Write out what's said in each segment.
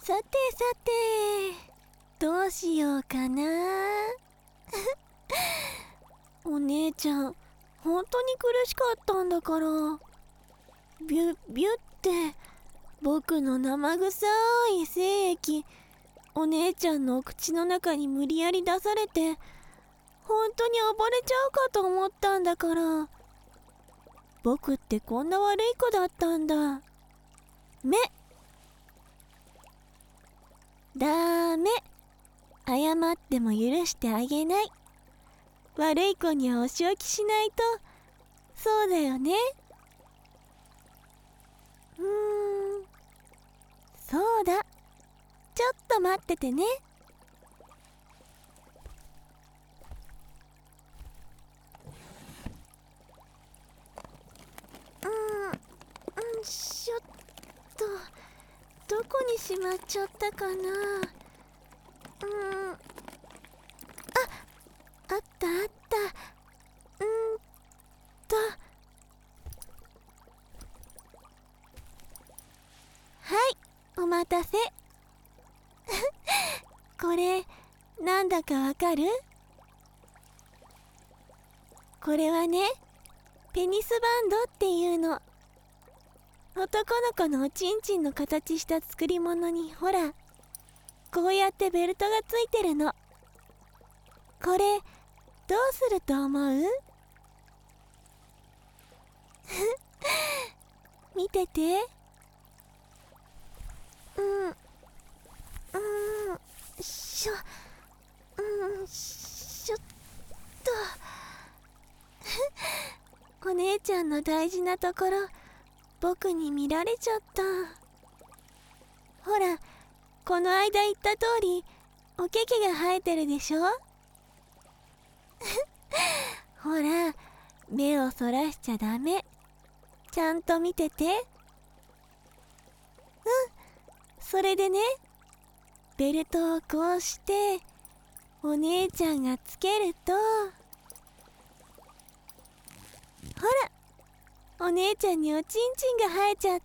さてさて、どうしようかな。お姉ちゃん、本当に苦しかったんだから。ビュッビュッって僕の生臭い精液、お姉ちゃんのお口の中に無理やり出されて、本当に溺れちゃうかと思ったんだから。僕ってこんな悪い子だったんだ。ダメ。謝っても許してあげない。悪い子にはお仕置きしないと。そうだよね。そうだ。ちょっと待っててね。ちょっと、どこにしまっちゃったかな。あったあった。はい、お待たせ。これ、なんだかわかる？これはね、ペニスバンドっていうの。男の子のおちんちんの形した作り物に、ほら、こうやってベルトがついてるの。これ、どうすると思う？見てて。しょっと。お姉ちゃんの大事なところ、僕に見られちゃった。ほら、この間言った通り、おけけが生えてるでしょ。ほら、目をそらしちゃダメ。ちゃんと見てて。それでね、ベルトをこうして、お姉ちゃんがつけると、ほら、お姉ちゃんにおちんちんが生えちゃった。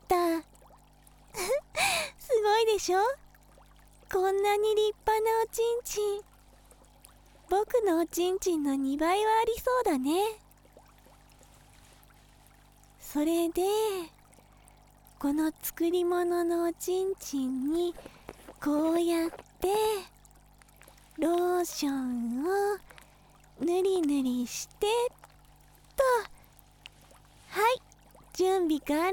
すごいでしょ？こんなに立派なおちんちん。僕のおちんちんの2倍はありそうだね。それで、この作り物のおちんちんにこうやってローションをぬりぬりしてと。はい、準備完了。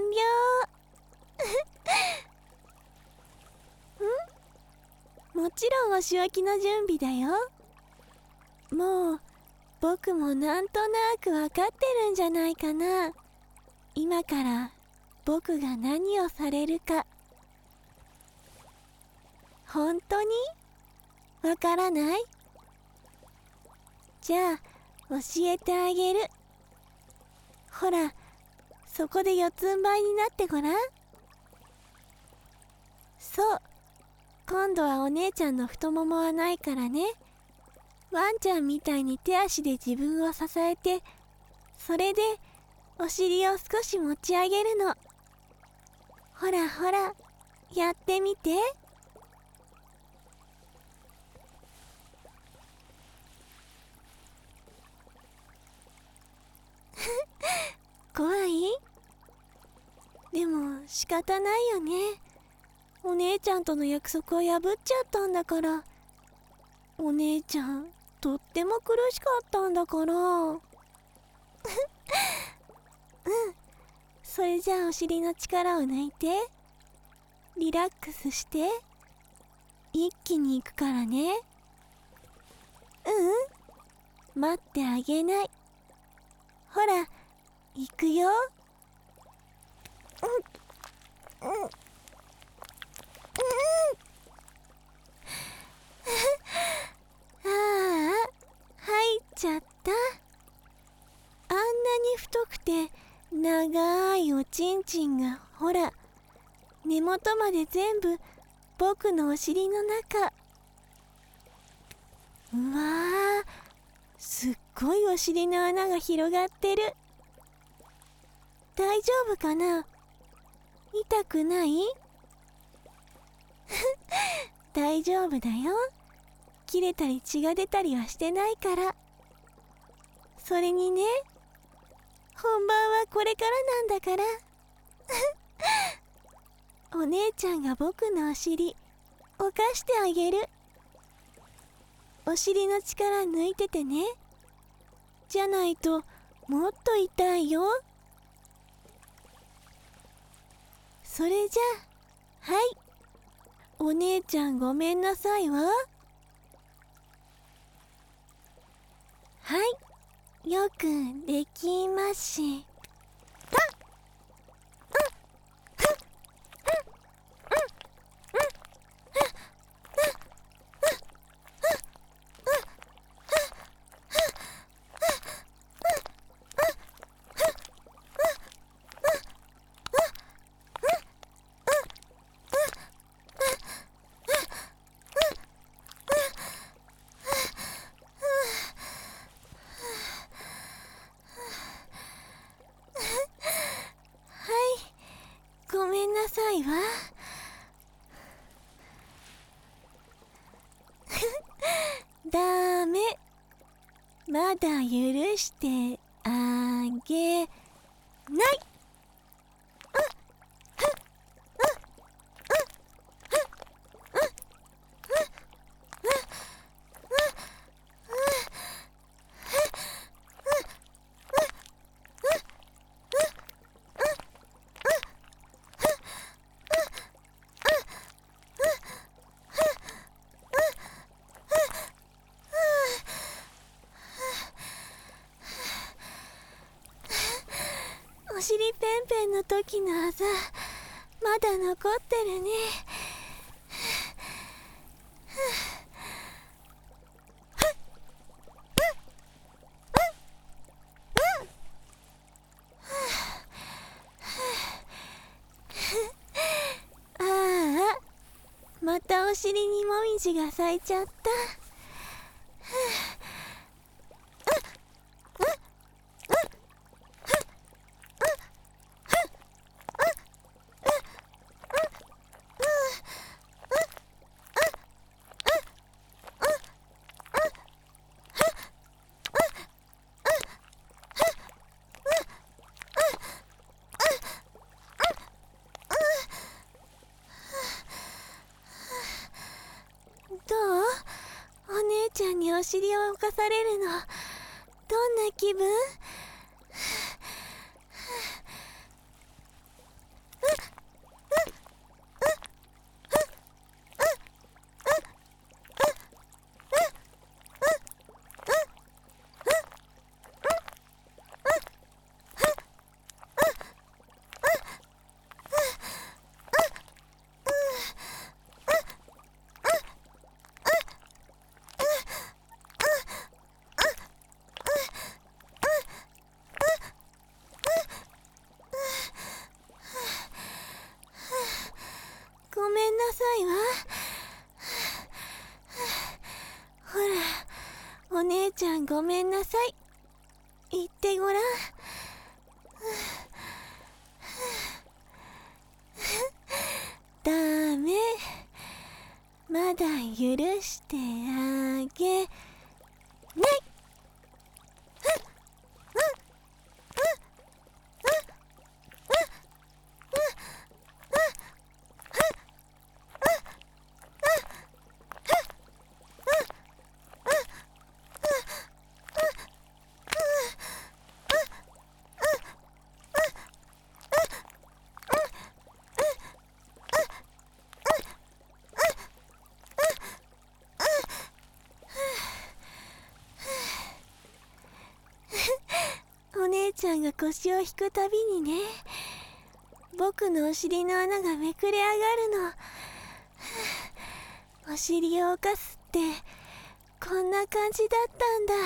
もちろんお仕置きの準備だよ。もう僕もなんとなくわかってるんじゃないかな。今から僕が何をされるか。本当にわからない？じゃあ教えてあげる。ほら、そこで四つん這いになってごらん。そう、今度はお姉ちゃんの太ももはないからね。ワンちゃんみたいに手足で自分を支えて、それでお尻を少し持ち上げるの。ほらほら、やってみて。怖い？でも仕方ないよね。お姉ちゃんとの約束を破っちゃったんだから。お姉ちゃん、とっても苦しかったんだから。それじゃあお尻の力を抜いて。リラックスして。一気に行くからね。待ってあげない。ほら、行くよ。入っちゃった。あんなに太くて長いおちんちんが、ほら、根元まで全部僕のお尻の中。うわー、すっごいお尻の穴が広がってる。大丈夫かな？痛くない？ 大丈夫だよ。切れたり血が出たりはしてないから。それにね、本番はこれからなんだから。お姉ちゃんが僕のお尻おかしてあげる。お尻の力抜いててね。じゃないともっと痛いよ。それじゃあ、はい。お姉ちゃんごめんなさいわ。はい、よくできました。ごめんなさいわ。ダメ。まだ許してあげない。お尻ペンペンの時のあざまだ残ってるね。ああ、またお尻にもみじが咲いちゃった。どう？お姉ちゃんにお尻を侵されるの、どんな気分？ごめんなさいわ。ほら、お姉ちゃんごめんなさい。言ってごらん。ダメ。まだ許してあげない。お姉ちゃんが腰を引くたびにね、僕のお尻の穴がめくれ上がるの。お尻を犯すってこんな感じだったんだ。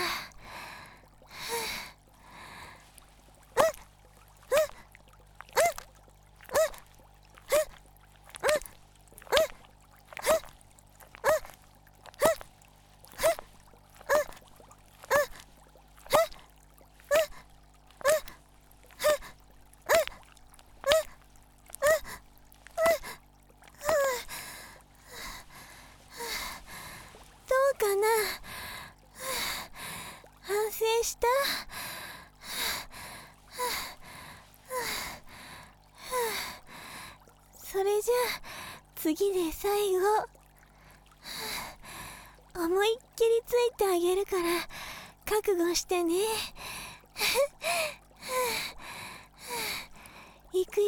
じゃあ次で最後。思いっきりついてあげるから覚悟してね。いくよ。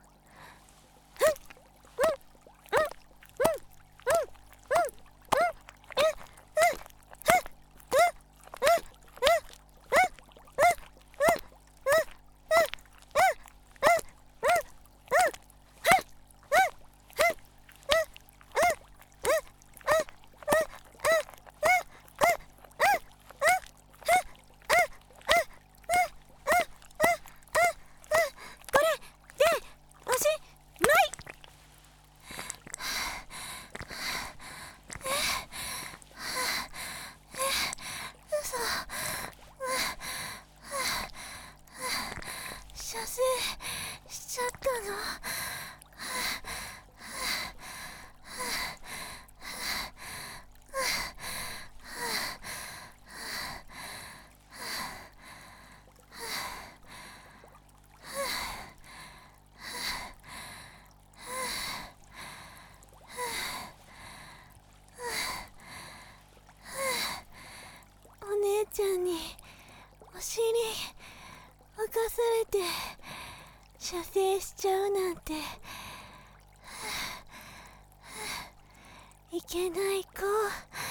射精しちゃったの。お姉ちゃんにお尻任されて射精しちゃうなんて、いけない子。